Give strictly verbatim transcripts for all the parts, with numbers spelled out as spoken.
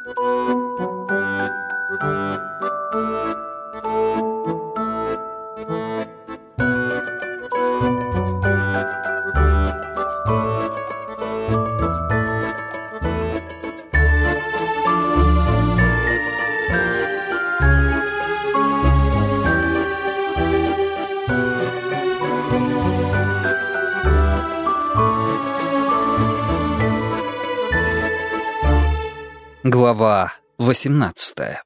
Глава восемнадцатая.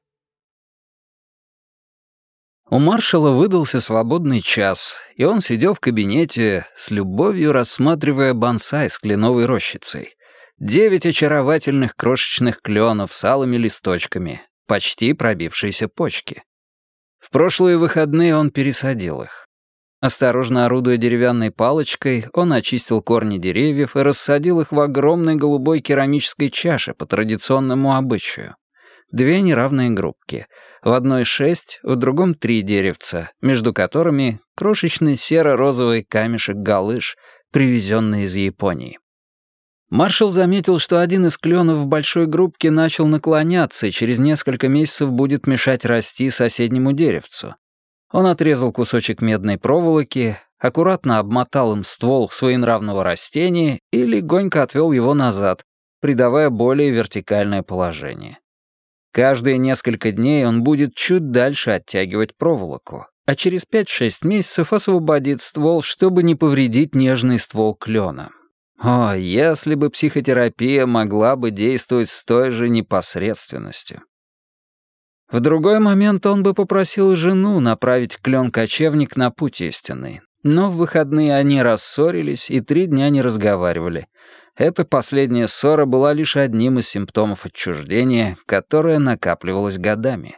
У маршала выдался свободный час, и он сидел в кабинете, с любовью рассматривая бонсай с кленовой рощицей. Девять очаровательных крошечных кленов с алыми листочками, почти пробившиеся почки. В прошлые выходные он пересадил их. Осторожно орудуя деревянной палочкой, он очистил корни деревьев и рассадил их в огромной голубой керамической чаше по традиционному обычаю. Две неравные группки. В одной шесть, в другом три деревца, между которыми крошечный серо-розовый камешек-галыш, привезенный из Японии. Маршал заметил, что один из кленов в большой группке начал наклоняться и через несколько месяцев будет мешать расти соседнему деревцу. Он отрезал кусочек медной проволоки, аккуратно обмотал им ствол своенравного растения и легонько отвел его назад, придавая более вертикальное положение. Каждые несколько дней он будет чуть дальше оттягивать проволоку, а через пять-шесть месяцев освободит ствол, чтобы не повредить нежный ствол клена. О, если бы психотерапия могла бы действовать с той же непосредственностью. В другой момент он бы попросил жену направить клен-кочевник на путь истинный. Но в выходные они рассорились и три дня не разговаривали. Эта последняя ссора была лишь одним из симптомов отчуждения, которое накапливалось годами.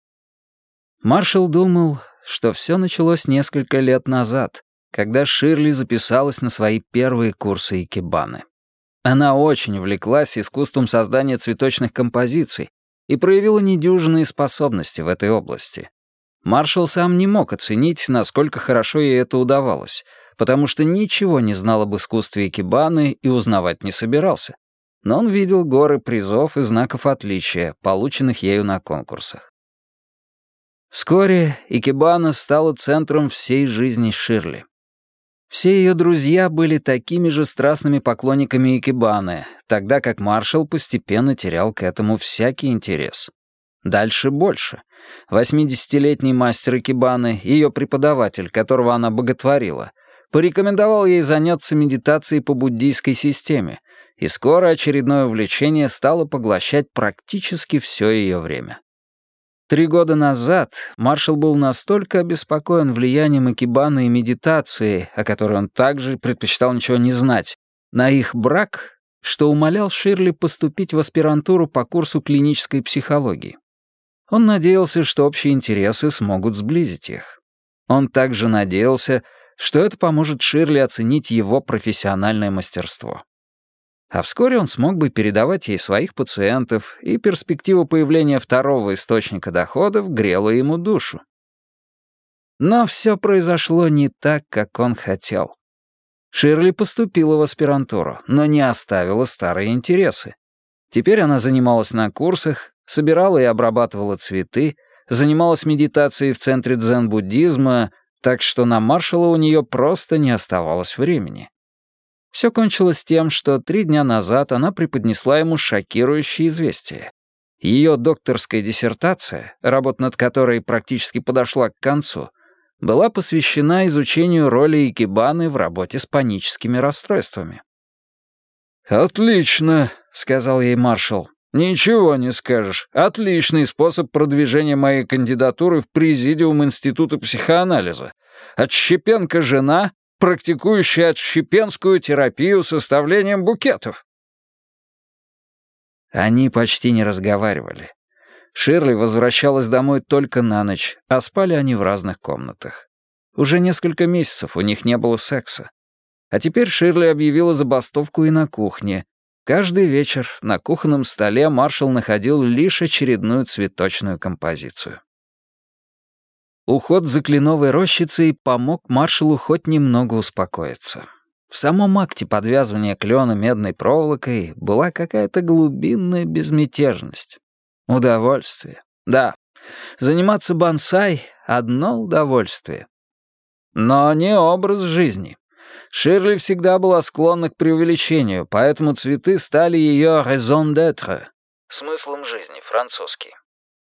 Маршал думал, что все началось несколько лет назад, когда Ширли записалась на свои первые курсы икебаны. Она очень увлеклась искусством создания цветочных композиций, и проявила недюжинные способности в этой области. Маршал сам не мог оценить, насколько хорошо ей это удавалось, потому что ничего не знал об искусстве икебаны и узнавать не собирался. Но он видел горы призов и знаков отличия, полученных ею на конкурсах. Вскоре икебана стала центром всей жизни Ширли. Все ее друзья были такими же страстными поклонниками икебаны, тогда как маршал постепенно терял к этому всякий интерес. Дальше больше. Восьмидесятилетний мастер икебаны, ее преподаватель, которого она боготворила, порекомендовал ей заняться медитацией по буддийской системе, и скоро очередное увлечение стало поглощать практически все ее время. Три года назад маршал был настолько обеспокоен влиянием икебаны и медитации, о которой он также предпочитал ничего не знать, на их брак, что умолял Ширли поступить в аспирантуру по курсу клинической психологии. Он надеялся, что общие интересы смогут сблизить их. Он также надеялся, что это поможет Ширли оценить его профессиональное мастерство. А вскоре он смог бы передавать ей своих пациентов, и перспектива появления второго источника доходов грела ему душу. Но все произошло не так, как он хотел. Ширли поступила в аспирантуру, но не оставила старые интересы. Теперь она занималась на курсах, собирала и обрабатывала цветы, занималась медитацией в центре дзен-буддизма, так что на маршала у нее просто не оставалось времени. Все кончилось тем, что три дня назад она преподнесла ему шокирующее известие. Ее докторская диссертация, работа над которой практически подошла к концу, была посвящена изучению роли икебаны в работе с паническими расстройствами. «Отлично», — сказал ей маршал. «Ничего не скажешь. Отличный способ продвижения моей кандидатуры в президиум Института психоанализа. Отщепенка-жена, практикующая отщепенскую терапию составлением букетов». Они почти не разговаривали. Ширли возвращалась домой только на ночь, а спали они в разных комнатах. Уже несколько месяцев у них не было секса. А теперь Ширли объявила забастовку и на кухне. Каждый вечер на кухонном столе маршал находил лишь очередную цветочную композицию. Уход за кленовой рощицей помог маршалу хоть немного успокоиться. В самом акте подвязывания клена медной проволокой была какая-то глубинная безмятежность. Удовольствие. Да, заниматься бонсай — одно удовольствие. Но не образ жизни. Ширли всегда была склонна к преувеличению, поэтому цветы стали ее raison d'être. Смыслом жизни, французский.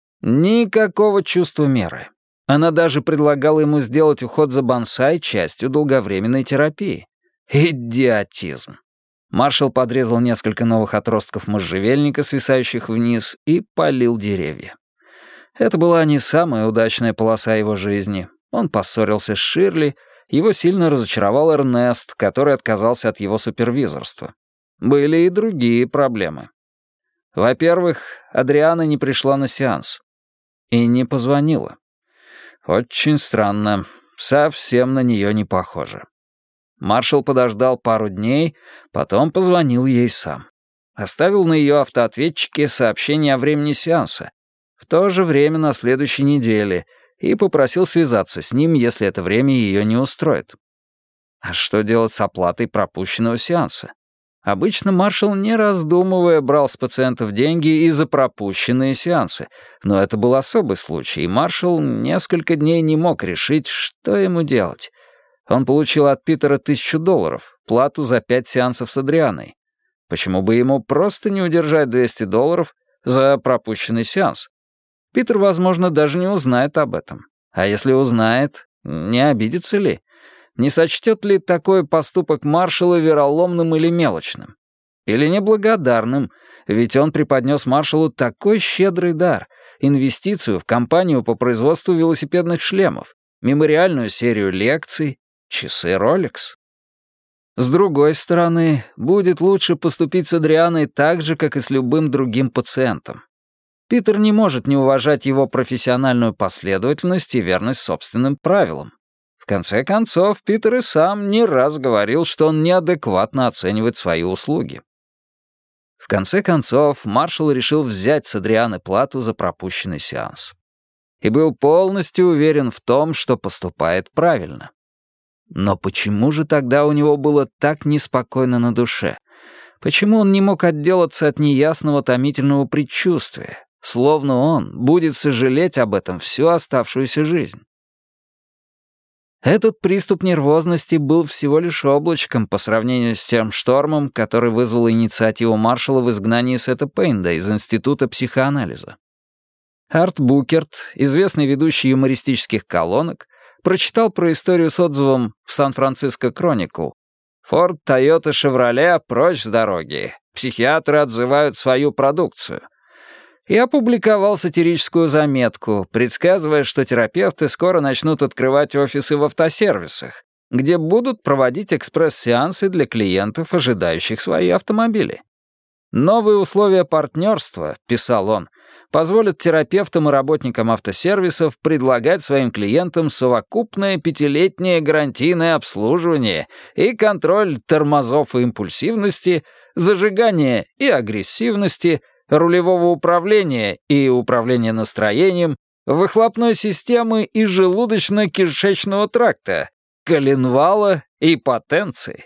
Никакого чувства меры. Она даже предлагала ему сделать уход за бонсай частью долговременной терапии. Идиотизм. Маршал подрезал несколько новых отростков можжевельника, свисающих вниз, и полил деревья. Это была не самая удачная полоса его жизни. Он поссорился с Ширли, его сильно разочаровал Эрнест, который отказался от его супервизорства. Были и другие проблемы. Во-первых, Адриана не пришла на сеанс. И не позвонила. Очень странно. Совсем на нее не похоже. Маршал подождал пару дней, потом позвонил ей сам. Оставил на ее автоответчике сообщение о времени сеанса, в то же время на следующей неделе, и попросил связаться с ним, если это время ее не устроит. А что делать с оплатой пропущенного сеанса? Обычно маршал, не раздумывая, брал с пациентов деньги и за пропущенные сеансы, но это был особый случай, и маршал несколько дней не мог решить, что ему делать. Он получил от Питера тысячу долларов, плату за пять сеансов с Адрианой. Почему бы ему просто не удержать двести долларов за пропущенный сеанс? Питер, возможно, даже не узнает об этом. А если узнает, не обидится ли? Не сочтет ли такой поступок маршала вероломным или мелочным? Или неблагодарным, ведь он преподнес маршалу такой щедрый дар, инвестицию в компанию по производству велосипедных шлемов, мемориальную серию лекций, часы Rolex. С другой стороны, будет лучше поступить с Адрианой так же, как и с любым другим пациентом. Питер не может не уважать его профессиональную последовательность и верность собственным правилам. В конце концов, Питер и сам не раз говорил, что он неадекватно оценивает свои услуги. В конце концов, маршал решил взять с Адрианы плату за пропущенный сеанс. И был полностью уверен в том, что поступает правильно. Но почему же тогда у него было так неспокойно на душе? Почему он не мог отделаться от неясного томительного предчувствия, словно он будет сожалеть об этом всю оставшуюся жизнь? Этот приступ нервозности был всего лишь облачком по сравнению с тем штормом, который вызвал инициативу маршала в изгнании Сета Пейнда из Института психоанализа. Арт Букерт, известный ведущий юмористических колонок, прочитал про историю с отзывом в Сан-Франциско Кроникл. «Форд, Тойота, Шевроле прочь с дороги. Психиатры отзывают свою продукцию». И опубликовал сатирическую заметку, предсказывая, что терапевты скоро начнут открывать офисы в автосервисах, где будут проводить экспресс-сеансы для клиентов, ожидающих свои автомобили. «Новые условия партнерства», — писал он, позволят терапевтам и работникам автосервисов предлагать своим клиентам совокупное пятилетнее гарантийное обслуживание и контроль тормозов и импульсивности, зажигания и агрессивности, рулевого управления и управления настроением, выхлопной системы и желудочно-кишечного тракта, коленвала и потенции.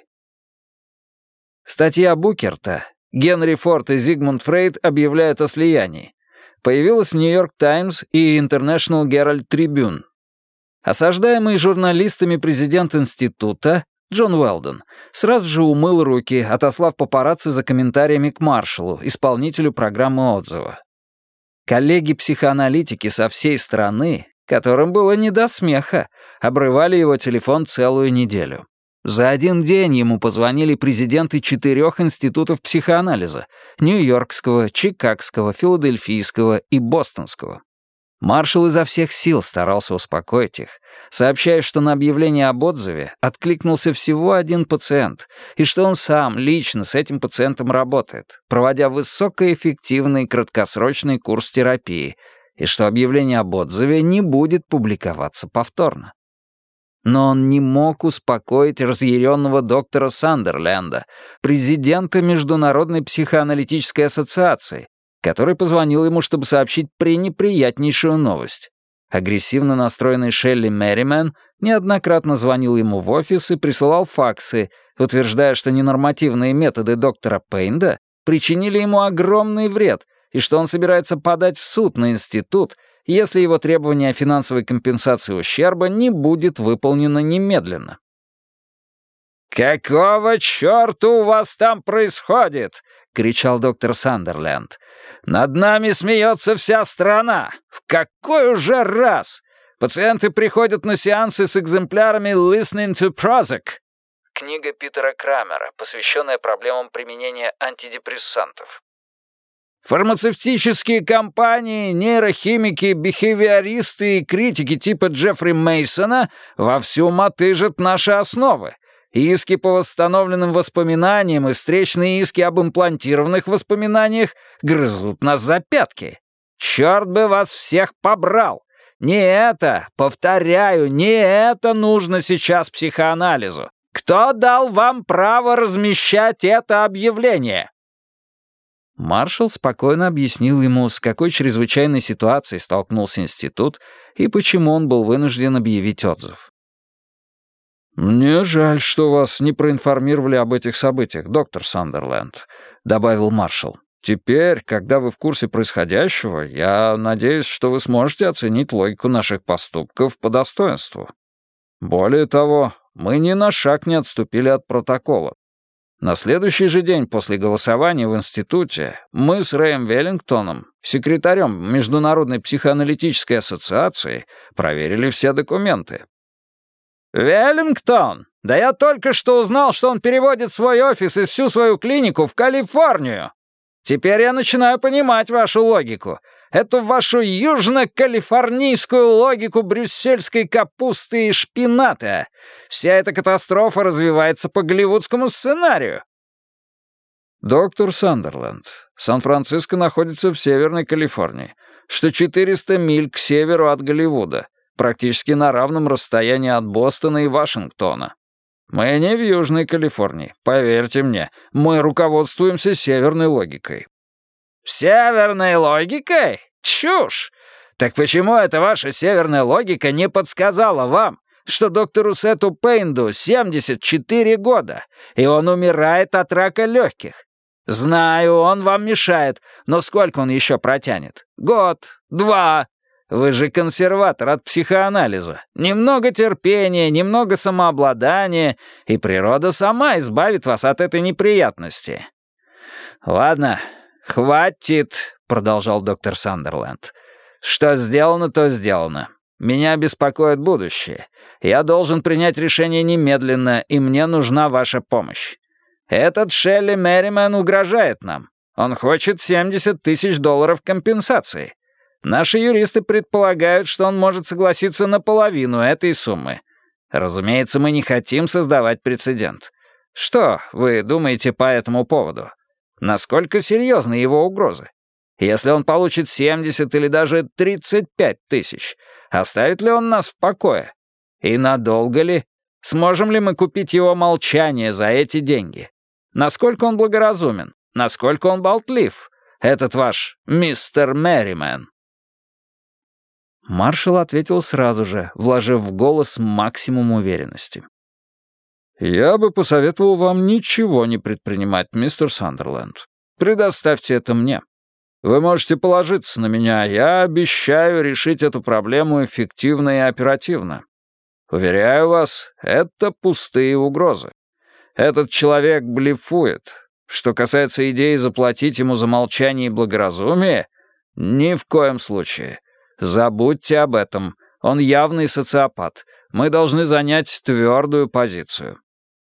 Статья Букерта «Генри Форд и Зигмунд Фрейд объявляют о слиянии» появилась в «Нью-Йорк Таймс» и International Herald Tribune. Осаждаемый журналистами президент института Джон Уэлдон сразу же умыл руки, отослав папарацци за комментариями к маршалу, исполнителю программы отзыва. Коллеги-психоаналитики со всей страны, которым было не до смеха, обрывали его телефон целую неделю. За один день ему позвонили президенты четырех институтов психоанализа — Нью-Йоркского, Чикагского, Филадельфийского и Бостонского. Маршал изо всех сил старался успокоить их, сообщая, что на объявление об отзыве откликнулся всего один пациент, и что он сам лично с этим пациентом работает, проводя высокоэффективный краткосрочный курс терапии, и что объявление об отзыве не будет публиковаться повторно. Но он не мог успокоить разъяренного доктора Сандерленда, президента Международной психоаналитической ассоциации, который позвонил ему, чтобы сообщить пренеприятнейшую новость. Агрессивно настроенный Шелли Мерримен неоднократно звонил ему в офис и присылал факсы, утверждая, что ненормативные методы доктора Пейнда причинили ему огромный вред и что он собирается подать в суд на институт, если его требование о финансовой компенсации ущерба не будет выполнено немедленно. «Какого чёрта у вас там происходит?» — кричал доктор Сандерленд. «Над нами смеется вся страна! В какой уже раз? Пациенты приходят на сеансы с экземплярами «Listening to Prozac». Книга Питера Крамера, посвященная проблемам применения антидепрессантов. Фармацевтические компании, нейрохимики, бихевиористы и критики типа Джеффри Мейсона вовсю мотыжат наши основы. Иски по восстановленным воспоминаниям и встречные иски об имплантированных воспоминаниях грызут нас за пятки. Черт бы вас всех побрал! Не это, повторяю, не это нужно сейчас психоанализу. Кто дал вам право размещать это объявление?» Маршал спокойно объяснил ему, с какой чрезвычайной ситуацией столкнулся институт и почему он был вынужден объявить отзыв. «Мне жаль, что вас не проинформировали об этих событиях, доктор Сандерленд», — добавил маршал. «Теперь, когда вы в курсе происходящего, я надеюсь, что вы сможете оценить логику наших поступков по достоинству. Более того, мы ни на шаг не отступили от протокола. На следующий же день после голосования в институте мы с Рэем Веллингтоном, секретарем Международной психоаналитической ассоциации, проверили все документы». «Веллингтон! Да я только что узнал, что он переводит свой офис и всю свою клинику в Калифорнию! Теперь я начинаю понимать вашу логику. Эту вашу южно-калифорнийскую логику брюссельской капусты и шпината. Вся эта катастрофа развивается по голливудскому сценарию». «Доктор Сандерленд, Сан-Франциско находится в Северной Калифорнии, что четыреста миль к северу от Голливуда, практически на равном расстоянии от Бостона и Вашингтона. Мы не в Южной Калифорнии, поверьте мне, мы руководствуемся северной логикой». «Северной логикой? Чушь! Так почему эта ваша северная логика не подсказала вам, что доктору Сету Пейнду семьдесят четыре года, и он умирает от рака легких? Знаю, он вам мешает, но сколько он еще протянет? Год? Два? Вы же консерватор от психоанализа. Немного терпения, немного самообладания, и природа сама избавит вас от этой неприятности». «Ладно, хватит», — продолжал доктор Сандерленд. «Что сделано, то сделано. Меня беспокоит будущее. Я должен принять решение немедленно, и мне нужна ваша помощь. Этот Шелли Мерриман угрожает нам. Он хочет семьдесят тысяч долларов компенсации. Наши юристы предполагают, что он может согласиться на половину этой суммы. Разумеется, мы не хотим создавать прецедент. Что вы думаете по этому поводу? Насколько серьезны его угрозы? Если он получит семьдесят или даже тридцать пять тысяч, оставит ли он нас в покое? И надолго ли? Сможем ли мы купить его молчание за эти деньги? Насколько он благоразумен? Насколько он болтлив? Этот ваш мистер Мерриман?» Маршал ответил сразу же, вложив в голос максимум уверенности. «Я бы посоветовал вам ничего не предпринимать, мистер Сандерленд. Предоставьте это мне. Вы можете положиться на меня, я обещаю решить эту проблему эффективно и оперативно. Уверяю вас, это пустые угрозы. Этот человек блефует. Что касается идеи заплатить ему за молчание и благоразумие, ни в коем случае. Забудьте об этом. Он явный социопат. Мы должны занять твердую позицию».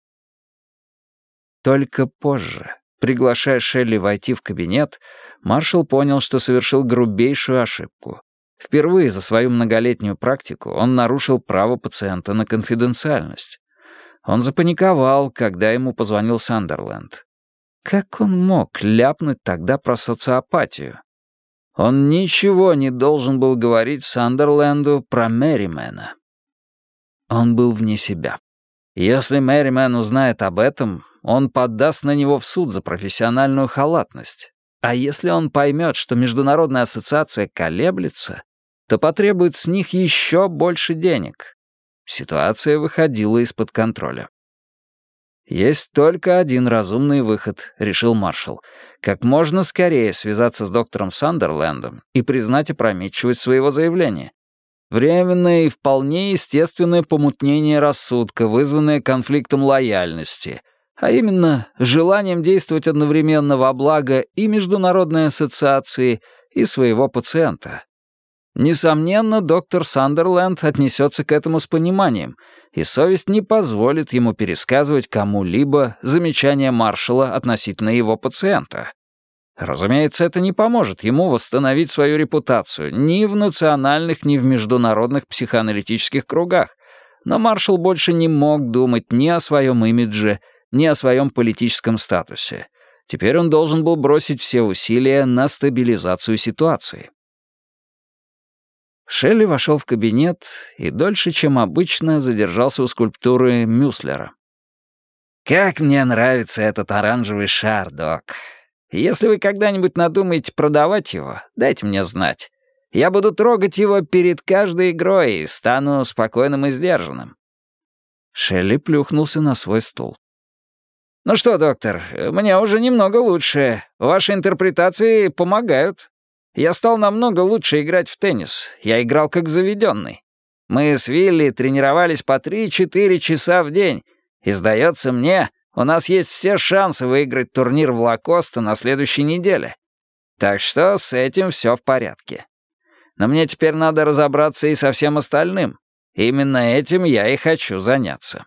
Только позже, приглашая Шелли войти в кабинет, маршал понял, что совершил грубейшую ошибку. Впервые за свою многолетнюю практику он нарушил право пациента на конфиденциальность. Он запаниковал, когда ему позвонил Сандерленд. Как он мог ляпнуть тогда про социопатию? Он ничего не должен был говорить Сандерленду про Мерримана. Он был вне себя. Если Мерриман узнает об этом, он подаст на него в суд за профессиональную халатность. А если он поймет, что Международная ассоциация колеблется, то потребует с них еще больше денег. Ситуация выходила из-под контроля. «Есть только один разумный выход», — решил маршал. «Как можно скорее связаться с доктором Сандерлендом и признать опрометчивость своего заявления. Временное и вполне естественное помутнение рассудка, вызванное конфликтом лояльности, а именно желанием действовать одновременно во благо и Международной ассоциации, и своего пациента. Несомненно, доктор Сандерленд отнесется к этому с пониманием, и совесть не позволит ему пересказывать кому-либо замечания маршала относительно его пациента. Разумеется, это не поможет ему восстановить свою репутацию ни в национальных, ни в международных психоаналитических кругах, но маршал больше не мог думать ни о своем имидже, ни о своем политическом статусе. Теперь он должен был бросить все усилия на стабилизацию ситуации. Шелли вошел в кабинет и дольше, чем обычно, задержался у скульптуры Мюслера. «Как мне нравится этот оранжевый шар, док. Если вы когда-нибудь надумаете продавать его, дайте мне знать. Я буду трогать его перед каждой игрой и стану спокойным и сдержанным». Шелли плюхнулся на свой стул. «Ну что, доктор, мне уже немного лучше. Ваши интерпретации помогают. Я стал намного лучше играть в теннис. Я играл как заведенный. Мы с Вилли тренировались по три-четыре часа в день, и, сдается мне, у нас есть все шансы выиграть турнир в Лакоста на следующей неделе. Так что с этим все в порядке. Но мне теперь надо разобраться и со всем остальным. Именно этим я и хочу заняться».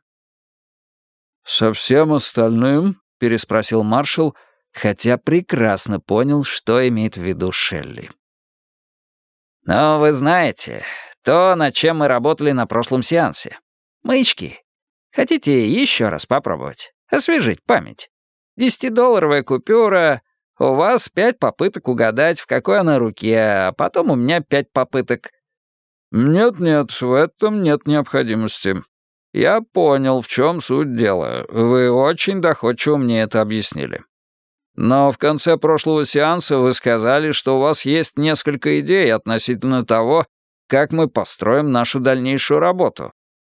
«Со всем остальным?» — переспросил маршал, хотя прекрасно понял, что имеет в виду Шелли. «Ну, вы знаете, то, над чем мы работали на прошлом сеансе. Маячки. Хотите еще раз попробовать? Освежить память? Десятидолларовая купюра, у вас пять попыток угадать, в какой она руке, а потом у меня пять попыток». «Нет-нет, в этом нет необходимости. Я понял, в чем суть дела. Вы очень доходчиво мне это объяснили. Но в конце прошлого сеанса вы сказали, что у вас есть несколько идей относительно того, как мы построим нашу дальнейшую работу».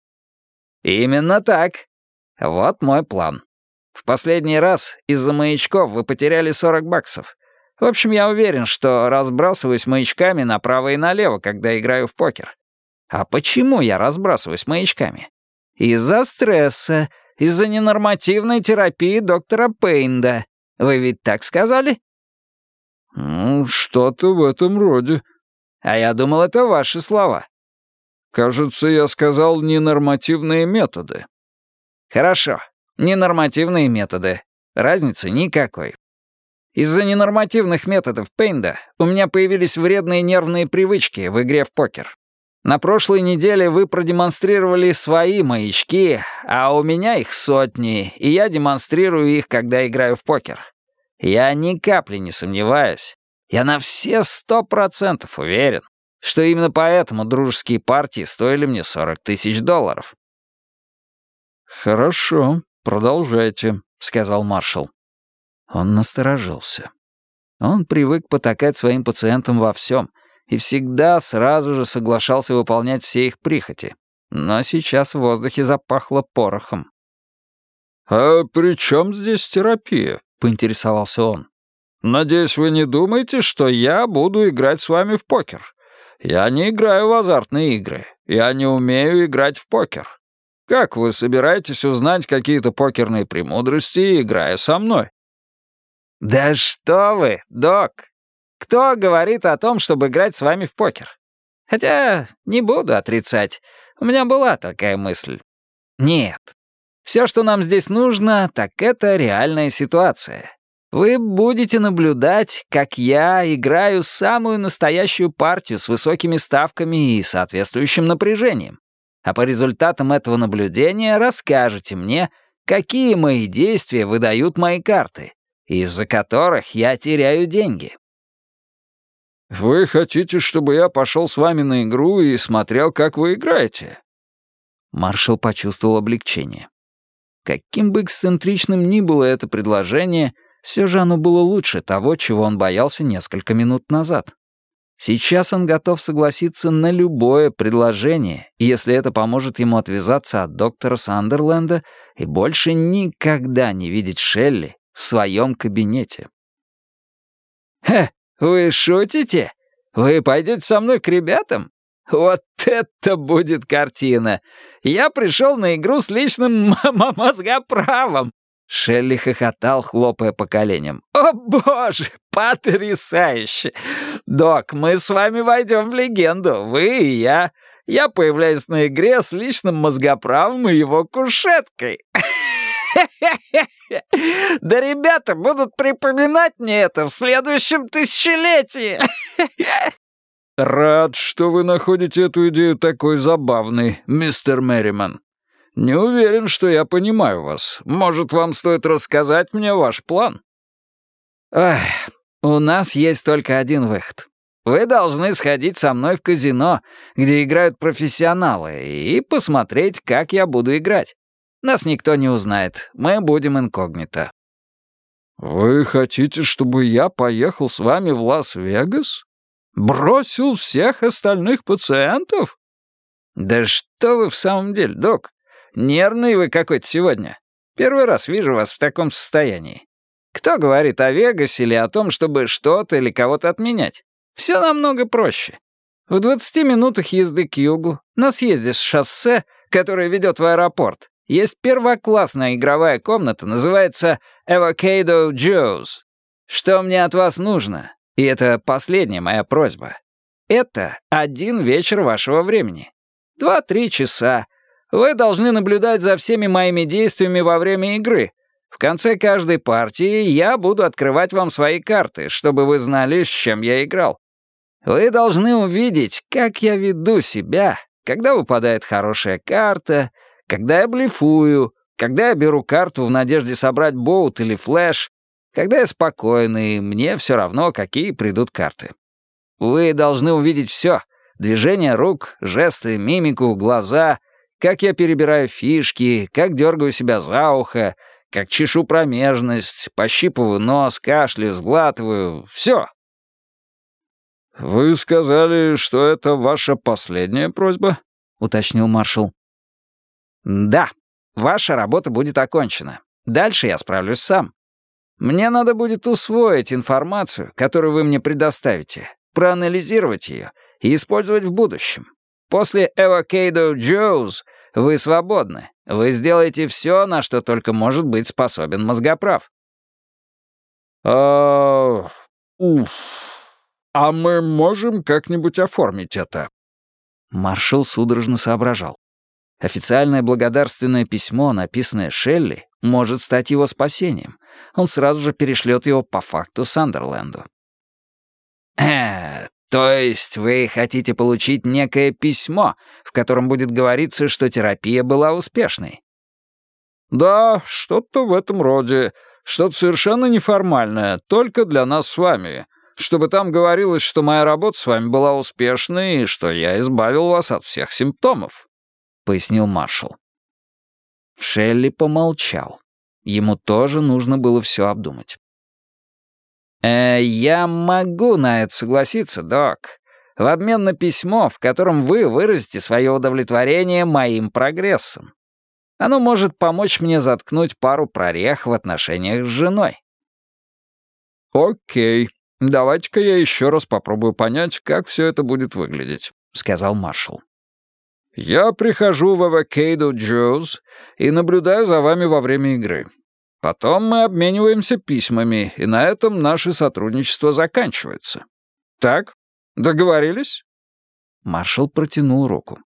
«Именно так. Вот мой план. В последний раз из-за маячков вы потеряли сорок баксов. В общем, я уверен, что разбрасываюсь маячками направо и налево, когда играю в покер. А почему я разбрасываюсь маячками? Из-за стресса, из-за ненормативной терапии доктора Пейнда. Вы ведь так сказали?» «Ну, что-то в этом роде». «А я думал, это ваши слова». «Кажется, я сказал ненормативные методы». «Хорошо, ненормативные методы. Разницы никакой. Из-за ненормативных методов Пейнда у меня появились вредные нервные привычки в игре в покер. На прошлой неделе вы продемонстрировали свои маячки, а у меня их сотни, и я демонстрирую их, когда играю в покер. Я ни капли не сомневаюсь. Я на все сто процентов уверен, что именно поэтому дружеские партии стоили мне сорок тысяч долларов». «Хорошо, продолжайте», — сказал маршал. Он насторожился. Он привык потакать своим пациентам во всем и всегда сразу же соглашался выполнять все их прихоти. Но сейчас в воздухе запахло порохом. «А при чем здесь терапия?» — поинтересовался он. «Надеюсь, вы не думаете, что я буду играть с вами в покер? Я не играю в азартные игры. Я не умею играть в покер. Как вы собираетесь узнать какие-то покерные премудрости, играя со мной?» «Да что вы, док! Кто говорит о том, чтобы играть с вами в покер? Хотя не буду отрицать, у меня была такая мысль. Нет, все, что нам здесь нужно, так это реальная ситуация. Вы будете наблюдать, как я играю самую настоящую партию с высокими ставками и соответствующим напряжением. А по результатам этого наблюдения расскажете мне, какие мои действия выдают мои карты, из-за которых я теряю деньги». «Вы хотите, чтобы я пошел с вами на игру и смотрел, как вы играете?» Маршал почувствовал облегчение. Каким бы эксцентричным ни было это предложение, все же оно было лучше того, чего он боялся несколько минут назад. Сейчас он готов согласиться на любое предложение, если это поможет ему отвязаться от доктора Сандерленда и больше никогда не видеть Шелли в своем кабинете. «Хе, вы шутите? Вы пойдете со мной к ребятам? Вот это будет картина! Я пришел на игру с личным мозгоправом!» Шелли хохотал, хлопая по коленям. «О, боже, потрясающе! Док, мы с вами войдем в легенду, вы и я. Я появляюсь на игре с личным мозгоправом и его кушеткой. Да ребята будут припоминать мне это в следующем тысячелетии!» «Рад, что вы находите эту идею такой забавной, мистер Мерриман. Не уверен, что я понимаю вас. Может, вам стоит рассказать мне ваш план?» «Ах, у нас есть только один выход. Вы должны сходить со мной в казино, где играют профессионалы, и посмотреть, как я буду играть. Нас никто не узнает, мы будем инкогнито». «Вы хотите, чтобы я поехал с вами в Лас-Вегас? Бросил всех остальных пациентов?» «Да что вы в самом деле, док? Нервный вы какой-то сегодня. Первый раз вижу вас в таком состоянии. Кто говорит о Вегасе или о том, чтобы что-то или кого-то отменять? Все намного проще. В двадцати минутах езды к югу, на съезде с шоссе, которое ведет в аэропорт, есть первоклассная игровая комната, называется Avocado Joe's. Что мне от вас нужно? И это последняя моя просьба. Это один вечер вашего времени. Два-три часа. Вы должны наблюдать за всеми моими действиями во время игры. В конце каждой партии я буду открывать вам свои карты, чтобы вы знали, с чем я играл. Вы должны увидеть, как я веду себя, когда выпадает хорошая карта, когда я блефую, когда я беру карту в надежде собрать боут или флэш, когда я спокойный, и мне все равно, какие придут карты. Вы должны увидеть все — движения рук, жесты, мимику, глаза, как я перебираю фишки, как дергаю себя за ухо, как чешу промежность, пощипываю нос, кашляю, сглатываю. Все. «Вы сказали, что это ваша последняя просьба?» — уточнил маршал. «Да, ваша работа будет окончена. Дальше я справлюсь сам. Мне надо будет усвоить информацию, которую вы мне предоставите, проанализировать ее и использовать в будущем. После Avocado Joe's вы свободны. Вы сделаете все, на что только может быть способен мозгоправ». «А... уф... а мы можем как-нибудь оформить это?» Маршал судорожно соображал. Официальное благодарственное письмо, написанное Шелли, может стать его спасением. Он сразу же перешлет его по факту Сандерленду. «Э, то есть вы хотите получить некое письмо, в котором будет говориться, что терапия была успешной?» «Да, что-то в этом роде. Что-то совершенно неформальное, только для нас с вами. Чтобы там говорилось, что моя работа с вами была успешной и что я избавил вас от всех симптомов», — пояснил маршал. Шелли помолчал. Ему тоже нужно было все обдумать. «Э, «Я могу на это согласиться, док, в обмен на письмо, в котором вы выразите свое удовлетворение моим прогрессом. Оно может помочь мне заткнуть пару прорех в отношениях с женой». «Окей, давайте-ка я еще раз попробую понять, как все это будет выглядеть», — сказал маршал. «Я прихожу в Avocado Joe's и наблюдаю за вами во время игры. Потом мы обмениваемся письмами, и на этом наше сотрудничество заканчивается. Так, договорились?» Маршал протянул руку.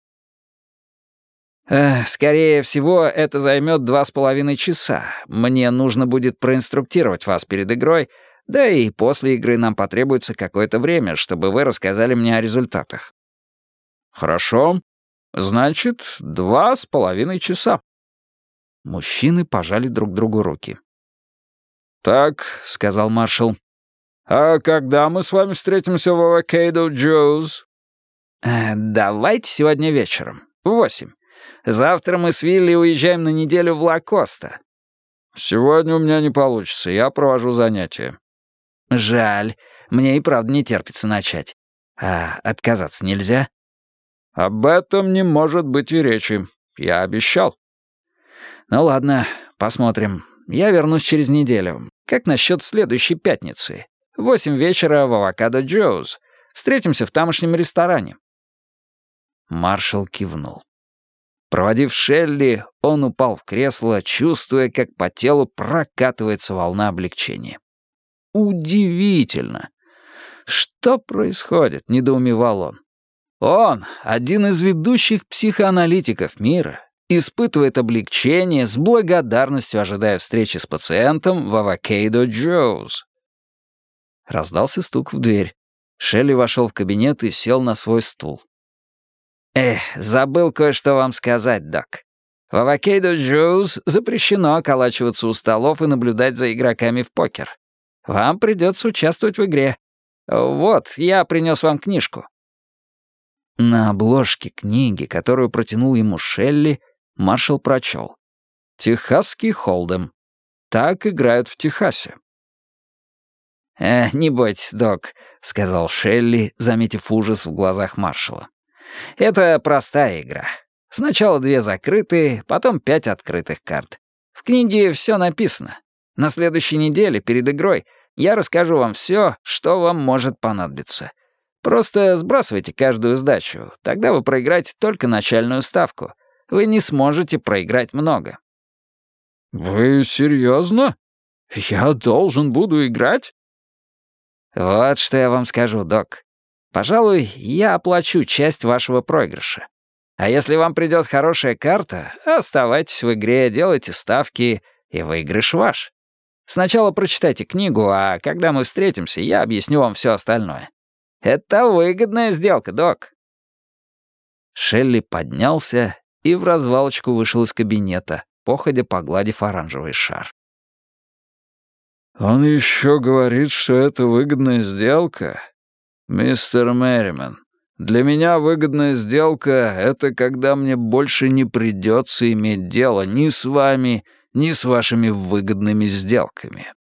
Э, «Скорее всего, это займет два с половиной часа. Мне нужно будет проинструктировать вас перед игрой, да и после игры нам потребуется какое-то время, чтобы вы рассказали мне о результатах». «Хорошо. Значит, два с половиной часа». Мужчины пожали друг другу руки. «Так», — сказал маршал, — «а когда мы с вами встретимся в Avocado Joe's?» э, «Давайте сегодня вечером, в восемь. Завтра мы с Вилли уезжаем на неделю в Ла-Коста». «Сегодня у меня не получится, я провожу занятия». «Жаль, мне и правда не терпится начать. А отказаться нельзя?» «Об этом не может быть и речи. Я обещал». Ну ладно, посмотрим. Я вернусь через неделю. Как насчет следующей пятницы? Восемь вечера в Авокадо Джоуз. Встретимся в тамошнем ресторане». Маршал кивнул. Проводив Шелли, он упал в кресло, чувствуя, как по телу прокатывается волна облегчения. Удивительно! Что происходит, недоумевал он. Он, один из ведущих психоаналитиков мира, испытывает облегчение, с благодарностью ожидая встречи с пациентом в Авокадо Джоуз. Раздался стук в дверь. Шелли вошел в кабинет и сел на свой стул. «Эх, забыл кое-что вам сказать, док. В Авокадо Джоуз запрещено околачиваться у столов и наблюдать за игроками в покер. Вам придется участвовать в игре. Вот, я принес вам книжку». На обложке книги, которую протянул ему Шелли, маршал прочел: «Техасский холдем. Так играют в Техасе». «Э, не бойтесь, док», — сказал Шелли, заметив ужас в глазах маршала. «Это простая игра. Сначала две закрытые, потом пять открытых карт. В книге все написано. На следующей неделе, перед игрой, я расскажу вам все, что вам может понадобиться. Просто сбрасывайте каждую сдачу, тогда вы проиграете только начальную ставку. Вы не сможете проиграть много». «Вы серьезно? Я должен буду играть?» «Вот что я вам скажу, док. Пожалуй, я оплачу часть вашего проигрыша. А если вам придет хорошая карта, оставайтесь в игре, делайте ставки, и выигрыш ваш. Сначала прочитайте книгу, а когда мы встретимся, я объясню вам все остальное. Это выгодная сделка, док». Шелли поднялся и в развалочку вышел из кабинета, походя погладив оранжевый шар. «Он еще говорит, что это выгодная сделка? Мистер Мерриман, для меня выгодная сделка — это когда мне больше не придется иметь дело ни с вами, ни с вашими выгодными сделками».